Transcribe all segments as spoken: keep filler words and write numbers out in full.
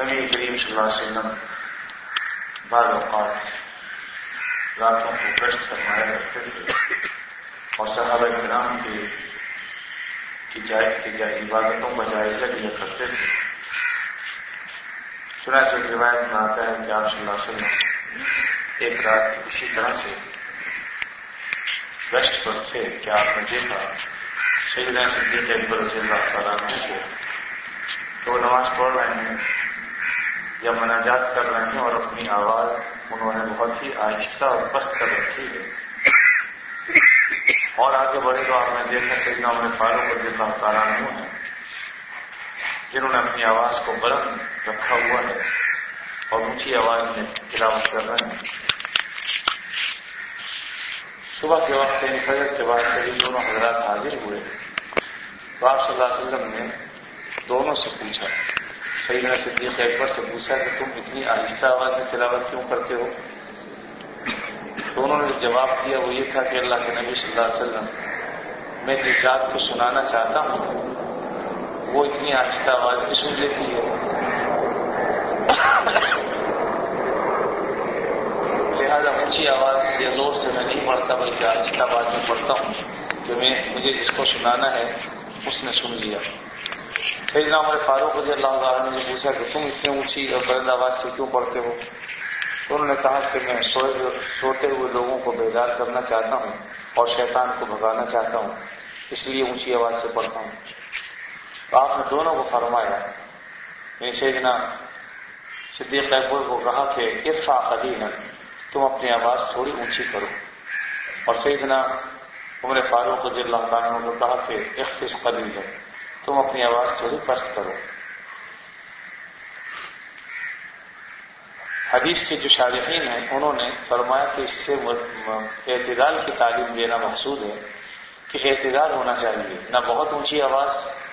نبی کریم صلی اللہ علیہ وسلم بعض اوقات راتوں کو گشت فرمایا کرتے تھے اور صحابہ کرام کی کی جائے عبادتوں کا جائزہ لیا کرتے تھے. چنانچہ ایک روایت میں آتا ہے کہ آپ صلی اللہ علیہ وسلم ایک رات اسی طرح سے گشت پر تھے کہ آپ نے دیکھا سیدنا صدیق اکبر رضی اللہ تعالیٰ عنہ کو تو نماز پڑھ رہے ہیں یا مناجات کر رہے ہیں اور اپنی آواز انہوں نے بہت ہی آہستہ اور پست کر رکھی ہے. اور آگے بڑھے تو آپ نے دیکھا سیدنا عمر فاروق رضی اللہ تعالیٰ عنہ ہیں جنہوں نے اپنی آواز کو بلند رکھا ہوا ہے اور اونچی آواز میں تلاوت کر رہے ہیں. صبح کے وقت یعنی فجر کے بعد سے دونوں حضرات حاضر ہوئے تو آپ صلی اللہ علیہ وسلم نے دونوں سے پوچھا, سیدنا صدیق اکبر سے پوچھا کہ تم اتنی آہستہ آواز میں تلاوت کیوں کرتے ہو؟ تو انہوں نے جواب دیا وہ یہ تھا کہ اللہ کے نبی صلی اللہ علیہ وسلم میں جس ذات کو سنانا چاہتا ہوں وہ اتنی آہستہ آواز میں سن لیتی ہے, لہذا اونچی آواز یا زور سے میں نہیں پڑھتا بلکہ آہستہ آواز میں پڑھتا ہوں کہ میں مجھے جس کو سنانا ہے اس نے سن لیا. سیدنا عمر فاروق رضی اللہ عنہ نے پوچھا کہ تم اتنی اونچی اور بلند آواز سے کیوں پڑھتے ہو؟ تو انہوں نے کہا کہ میں سوئے سوتے ہوئے لوگوں کو بیدار کرنا چاہتا ہوں اور شیطان کو بھگانا چاہتا ہوں, اس لیے اونچی آواز سے پڑھتا ہوں. تو آپ نے دونوں کو فرمایا, میں سیدنا صدیق اکبر کو کہا کہ ارفع قلیلا, تم اپنی آواز تھوڑی اونچی کرو, اور سیدنا عمر فاروق رضی اللہ عنہ کو کہا کہ اخفض قلیلا, تم اپنی آواز تھوڑی پست کرو. حدیث کے جو شارحین ہیں انہوں نے فرمایا کہ اس سے اعتدال کی تعلیم دینا مقصود ہے کہ اعتدال ہونا چاہیے, نہ بہت اونچی آواز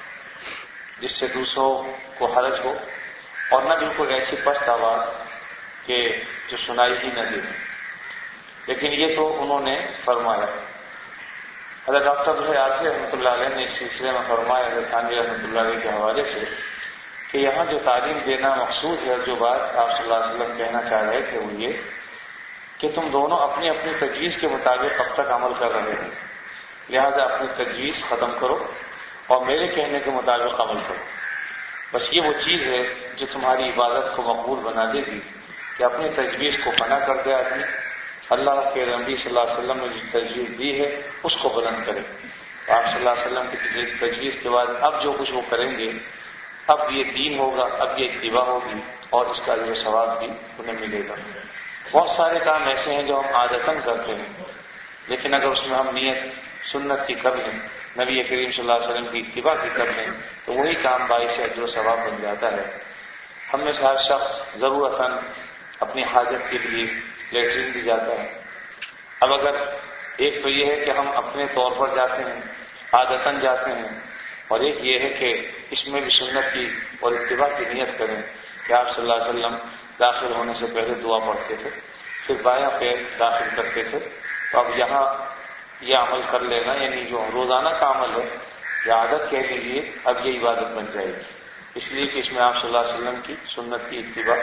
جس سے دوسروں کو حرج ہو اور نہ بالکل ایسی پست آواز کہ جو سنائی ہی نہ دے. لیکن یہ تو انہوں نے فرمایا. حضرت ڈاکٹر عاطف رحمۃ اللہ علیہ نے اس سلسلے میں فرمایا حضرت تھانوی رحمۃ اللہ علیہ کے حوالے سے کہ یہاں جو تعلیم دینا مقصود ہے, جو بات آپ صلی اللہ علیہ وسلم کہنا چاہ رہے تھے وہ یہ کہ تم دونوں اپنی اپنی تجویز کے مطابق اب تک عمل کر رہے ہیں, لہذا اپنی تجویز ختم کرو اور میرے کہنے کے مطابق عمل کرو. بس یہ وہ چیز ہے جو تمہاری عبادت کو مقبول بنا دے گی کہ اپنی تجویز کو فنا کر دے آدمی, اللہ کے نبی صلی اللہ علیہ وسلم نے جو تجویز دی ہے اس کو بلند کرے. آپ صلی اللہ علیہ وسلم کی تجویز کے بعد اب جو کچھ وہ کریں گے اب یہ دین ہوگا, اب یہ اتباع ہوگی اور اس کا جو ثواب بھی انہیں ملے گا. بہت سارے کام ایسے ہیں جو ہم عادتاً کرتے ہیں, لیکن اگر اس میں ہم نیت سنت کی کر لیں, نبی کریم صلی اللہ علیہ وسلم کی اتباع کی کر لیں تو وہی کام باعث اجر و ثواب بن جاتا ہے. ہم میں سے ہر شخص ضرورتاً اپنی حاجت کے لیے لیٹرین بھی جاتا ہے. اب اگر ایک تو یہ ہے کہ ہم اپنے طور پر جاتے ہیں, عادتاً جاتے ہیں, اور ایک یہ ہے کہ اس میں بھی سنت کی اور اتباع کی نیت کریں کہ آپ صلی اللہ علیہ وسلم داخل ہونے سے پہلے دعا پڑھتے تھے, پھر بایاں پیر داخل کرتے تھے. تو اب یہاں یہ عمل کر لینا یعنی جو روزانہ کا عمل ہے یا عادت کہہ لیجیے, اب یہ عبادت بن جائے گی, اس لیے کہ اس میں آپ صلی اللہ علیہ وسلم کی سنت کی اتباع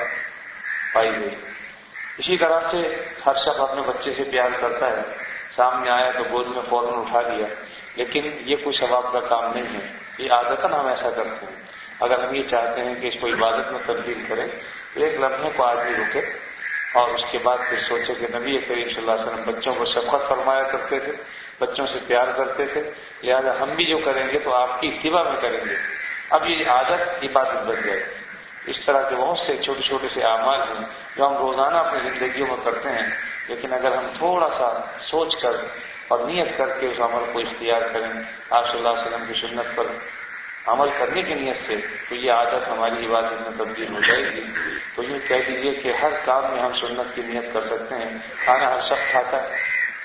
پائی گئی. اسی طرح سے ہر شخص اپنے بچے سے پیار کرتا ہے, سامنے آیا تو گود میں فوراً اٹھا لیا, لیکن یہ کوئی ثواب کا کام نہیں ہے, یہ عادتاً ہم ایسا کرتے ہیں. اگر ہم یہ چاہتے ہیں کہ اس کو عبادت میں تبدیل کریں تو ایک لمحے کو آدمی رکے اور اس کے بعد پھر سوچے کہ نبی کریم صلی اللہ علیہ وسلم بچوں کو شفقت فرمایا کرتے تھے, بچوں سے پیار کرتے تھے, لہذا ہم بھی جو کریں گے تو آپ کی اتباع میں کریں گے. اب یہ عادت عبادت بن جائے. اس طرح کے بہت سے چھوٹے چھوٹے سے اعمال ہیں جو ہم روزانہ اپنی زندگیوں میں کرتے ہیں, لیکن اگر ہم تھوڑا سا سوچ کر اور نیت کر کے اس عمل کو اختیار کریں آپ صلی اللہ علیہ وسلم کی سنت پر عمل کرنے کی نیت سے, تو یہ عادت ہماری عبادت میں تبدیل ہو جائے گی. تو یوں کہہ دیجیے کہ ہر کام میں ہم سنت کی نیت کر سکتے ہیں. کھانا ہر شخص کھاتا ہے,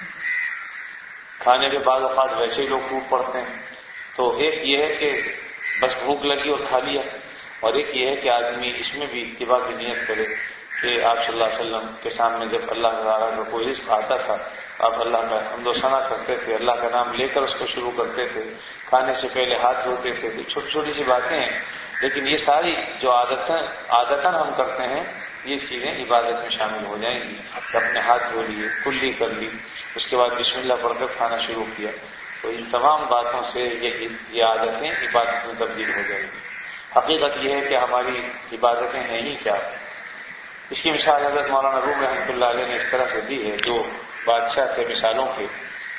کھانے کے بعد اوقات ویسے ہی لوگ ٹوٹ پڑتے ہیں. تو ایک یہ ہے کہ بس بھوک لگی اور کھا لیا, اور ایک یہ ہے کہ آدمی اس میں بھی اتباع کی نیت کرے کہ آپ صلی اللہ علیہ وسلم کے سامنے جب اللہ تعالیٰ کا کوئی رزق آتا تھا آپ اللہ کا حمد و ثنا کرتے تھے، اللہ کا نام لے کر اس کو شروع کرتے تھے، کھانے سے پہلے ہاتھ دھوتے تھے، تو چھوٹی چھوٹی سی باتیں ہیں، لیکن یہ ساری جو عادتیں عادتاً ہم کرتے ہیں یہ چیزیں عبادت میں شامل ہو جائیں گی. اپنے ہاتھ دھو لیے، کلی کر لی، اس کے بعد بسم اللہ پڑھ کر کھانا شروع کیا، تو ان تمام باتوں سے یہ یہ عادتیں عبادت میں تبدیل ہو جائیں گی. حقیقت یہ ہے کہ ہماری عبادتیں ہیں ہی کیا. اس کی مثال حضرت مولانا روم رحمۃ اللہ علیہ نے اس طرح سے دی ہے، جو بادشاہ تھے مثالوں کے.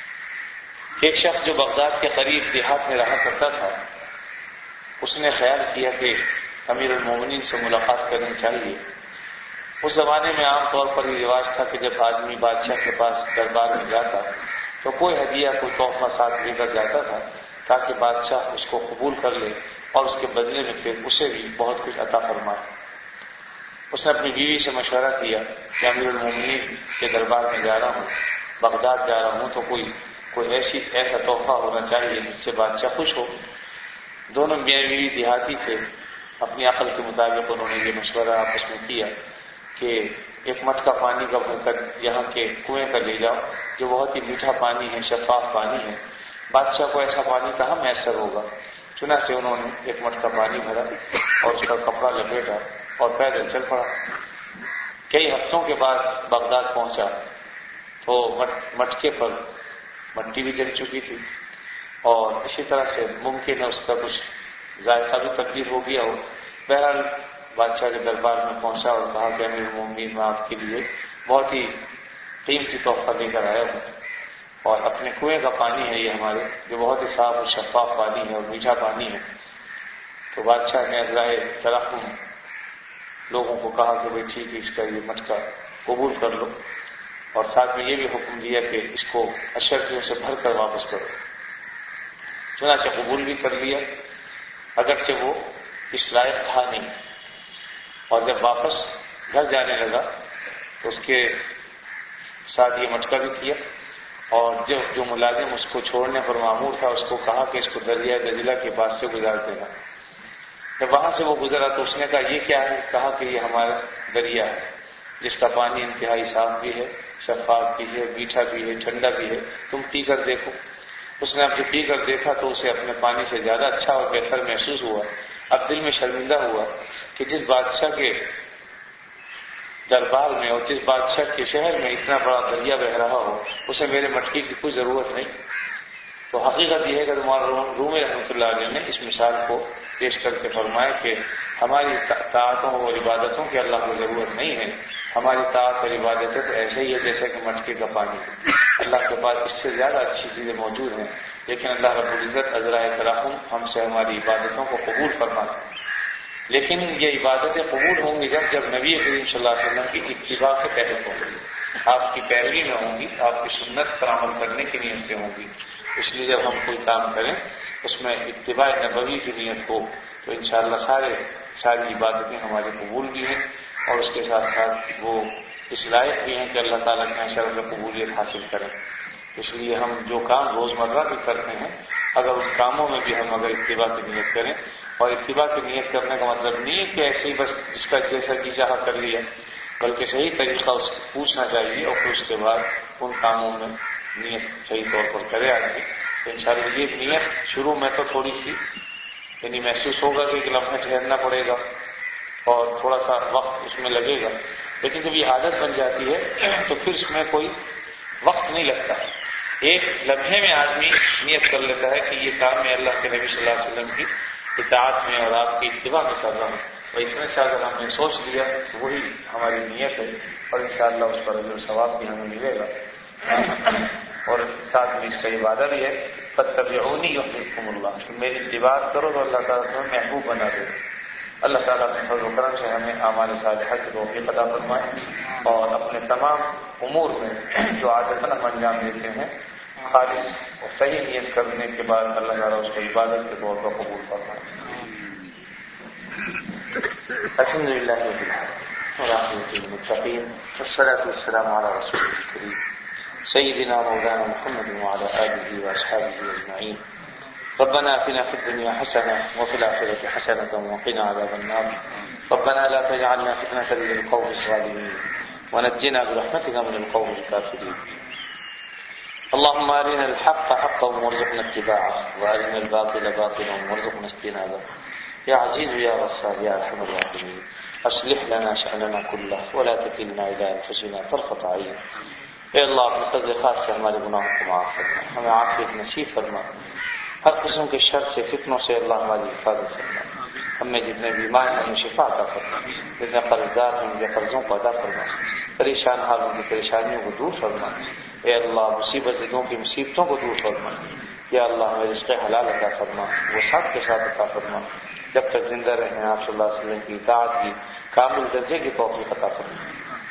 ایک شخص جو بغداد کے قریب دیہات میں رہا کرتا تھا، اس نے خیال کیا کہ امیر المومنین سے ملاقات کرنی چاہیے. اس زمانے میں عام طور پر یہ رواج تھا کہ جب آدمی بادشاہ کے پاس دربار میں جاتا تو کوئی ہدیہ کوئی تحفہ ساتھ لے کر جاتا تھا تاکہ بادشاہ اس کو قبول کر لے اور اس کے بدلے میں پھر اسے بھی بہت کچھ عطا فرمائے. اس نے اپنی بیوی سے مشورہ کیا کہ امیر المومنین کے دربار میں جا رہا ہوں، بغداد جا رہا ہوں، تو کوئی کوئی ایسی ایسا تحفہ ہونا چاہیے جس سے بادشاہ خوش ہو. دونوں میاں بیوی دیہاتی تھے. اپنی عقل کے مطابق انہوں نے یہ مشورہ آپس میں کیا کہ ایک مٹکا پانی کا بھر کر یہاں کے کنویں کا لے جاؤ، جو بہت ہی میٹھا پانی ہے، شفاف پانی ہے. بادشاہ کو ایسا پانی کہاں میسر ہوگا. چنانچہ انہوں نے ایک مٹکا پانی بھرا اور اس کا کپڑا لپیٹا اور پیدل چل پڑا. کئی ہفتوں کے بعد بغداد پہنچا تو مٹکے پر مٹی بھی جل چکی تھی اور اسی طرح سے ممکن ہے اس کا کچھ ذائقہ بھی تبدیل ہو گیا ہو. بہرحال بادشاہ کے دربار میں پہنچا اور کہا کہ امیر المومنین میں آپ کے لیے بہت ہی قیمتی تحفہ لے کر آیا ہوں، اور اپنے کنویں کا پانی ہے یہ ہمارے، جو بہت ہی صاف اور شفاف پانی ہے اور میٹھا پانی ہے. تو بادشاہ نے ذرائع ترحم لوگوں کو کہا کہ بھائی ٹھیک ہے، اس کا یہ مٹکا قبول کر لو، اور ساتھ میں یہ بھی حکم دیا کہ اس کو اشرفیوں سے بھر کر واپس کرو. چنانچہ قبول بھی کر لیا، اگرچہ وہ اس لائق تھا نہیں. اور جب واپس گھر جانے لگا تو اس کے ساتھ یہ مٹکا بھی کیا، اور جو جو ملازم اس کو چھوڑنے پر مامور تھا اس کو کہا کہ اس کو دریا دجلہ کے پاس سے گزار دینا. جب وہاں سے وہ گزرا تو اس نے کہا یہ کیا ہے؟ کہا کہ یہ ہمارا دریا ہے جس کا پانی انتہائی صاف بھی ہے، شفاف بھی ہے، میٹھا بھی ہے، ٹھنڈا بھی ہے، تم پی کر دیکھو. اس نے اب جو پی کر دیکھا تو اسے اپنے پانی سے زیادہ اچھا اور بہتر محسوس ہوا. اب دل میں شرمندہ ہوا کہ جس بادشاہ کے دربار میں اور جس بادشاہ کے شہر میں اتنا بڑا دریا بہ رہا ہو اسے میرے مٹکی کی کوئی ضرورت نہیں. تو حقیقت یہ ہے کہ روم رحمۃ اللہ علیہ نے اس مثال کو پیش کر کے فرمایا کہ ہماری طاعتوں اور عبادتوں کی اللہ کو ضرورت نہیں ہے. ہماری طاعت اور عبادتیں تو ایسے ہی ہے جیسے کہ مٹکے کا پانی. اللہ کے پاس اس سے زیادہ اچھی چیزیں موجود ہیں، لیکن اللہ رب العزت عذرائے ترحم ہم سے ہماری عبادتوں کو قبول فرماتے ہیں. لیکن یہ عبادتیں قبول ہوں گی جب جب نبی کریم صلی اللہ علیہ وسلم کی اتباع کے تحت ہوں گی، آپ کی پیروی میں ہوں گی، آپ کی سنت پر عمل کرنے کی نیت سے ہوں گی. اس لیے جب ہم کوئی کام کریں اس میں اتباع نبوی کی نیت ہو تو انشاءاللہ سارے ساری عبادتیں ہماری قبول بھی ہیں، اور اس کے ساتھ ساتھ وہ اس لائق بھی ہیں کہ اللہ تعالیٰ کے شرف میں قبولیت حاصل کریں. اس لیے ہم جو کام روزمرہ بھی کرتے ہیں اگر ان کاموں میں بھی ہم اگر اتباع کی نیت کریں، اور اتباع کی نیت کرنے کا مطلب نہیں ہے کہ ایسے ہی بس جس کا جیسا جی چاہا کر لیا، بلکہ صحیح طریقہ اس کو پوچھنا چاہیے اور پھر اس کے بعد ان کاموں میں نیت صحیح طور پر کرے آدمی. تو انشاءاللہ یہ نیت شروع میں تو تھوڑی سی یعنی محسوس ہوگا کہ ایک لمحہ ٹھہرنا پڑے گا اور تھوڑا سا وقت اس میں لگے گا، لیکن جب یہ عادت بن جاتی ہے تو پھر اس میں کوئی وقت نہیں لگتا. ایک لمحے میں آدمی نیت کر لیتا ہے کہ یہ کام میں اللہ کے نبی صلی اللہ علیہ وسلم کی اطاعت میں اور آپ کی اتباع میں کر رہا ہوں. اور اتنے سے اگر ہم نے سوچ لیا تو وہی ہماری نیت ہے، اور انشاءاللہ اس پر اجر و ثواب بھی ہمیں ملے گا. اور ساتھ میں اس کا یہ وعدہ بھی ہے فاتبعونی یحببکم اللہ، میری اتباع کرو تو اللہ تعالیٰ تمہیں محبوب بنا دے. اللہ تعالیٰ اپنے فضل و کرم سے ہمیں اعمال صالحہ کی توفیق عطا فرمائے، اور اپنے تمام امور میں جو عادتاً ہم انجام دیتے ہیں خالص اور صحیح نیت کرنے کے بعد اللہ تعالیٰ اس کو عبادت کے طور پر قبول فرمائے. الحمد للہ رب العالمین والعاقبۃ للمتقین والصلاۃ والسلام علی رسول الکریم سیدنا مولانا محمد وعلی آلہ واصحابہ اجمعین. ربنا آتنا في الدنيا حسنة وفي الآخرة حسنة وقنا عذاب النار. ربنا لا تجعلنا فتنة للقوم الظالمين ونجنا برحمتك من القوم الكافرين. اللهم أرنا الحق حقا وارزقنا اتباعه وأرنا الباطل باطلا وارزقنا اجتنابه يا عزيز يا غفار يا أرحم الراحمين اصلح لنا شأننا كله ولا تكلنا إلى أنفسنا طرفة عين. اے اللہ اپنے فضل خاص سے ہمارے گناہوں کو معاف فرما، ہمیں عافیت نصیب فرما، ہر قسم کے شر سے فتنوں سے اللہ ہماری حفاظت فرما، ہمیں جتنے بیمار ہیں ہمیں شفا عطا فرما، جتنے قرضدار ہیں ان کے قرضوں کو ادا فرما، پریشان حالوں کی پریشانیوں کو دور فرما، اے اللہ مصیبت زدوں کی مصیبتوں کو دور فرما، یا اللہ ہمیں رزق حلال عطا فرما، وہ ساتھ کے ساتھ عطا فرما، جب تک زندہ رہیں آپ صلی اللہ علیہ وسلم کی اطاعت کی کامل درجے کی توفیق عطا فرما۔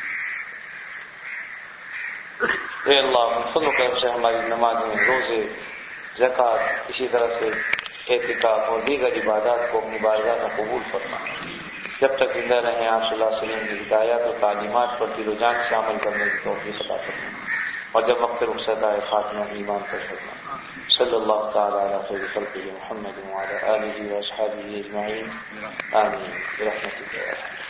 اے اللہ فضل و کرم سے ہماری نمازیں، روزے، زکوٰۃ، اسی طرح سے اعتکاف اور دیگر عبادات کو اپنی بارگاہ میں قبول فرما، جب تک زندہ رہیں آپ صلی اللہ علیہ وسلم کی ہدایات اور تعلیمات پر دل و جان سے عمل کرنے کی توفیق عطا فرما، اور جب وقت رخصت آئے خاتمہ ایمان پر فرما۔ صلی اللہ تعالی علی خیر خلقہ محمد وعلی آلہ واصحابہ اجمعین آمین برحمتک یا ارحم۔